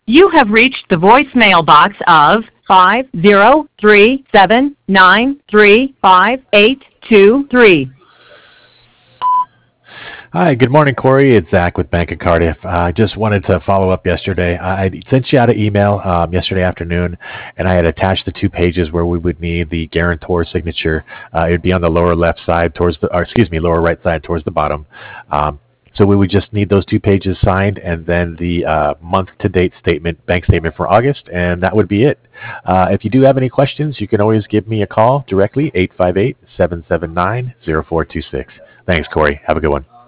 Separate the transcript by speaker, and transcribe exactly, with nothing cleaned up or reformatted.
Speaker 1: You have reached the voicemail box of five zero three seven nine three five eight two three.
Speaker 2: Hi, good morning, Corey. It's Zach with Bank of Cardiff. Uh, I just wanted to follow up yesterday. I I sent you out an email um, yesterday afternoon, and I had attached the two pages where we would need the guarantor signature. Uh, it would be on the lower left side towards the, or excuse me, lower right side towards the bottom. Um, so we would just need those two pages signed, and then the uh, month-to-date statement, bank statement for August, and that would be it. Uh, if you do have any questions, you can always give me a call directly, eight five eight, seven seven nine, zero four two six. Thanks, Corey. Have a good one.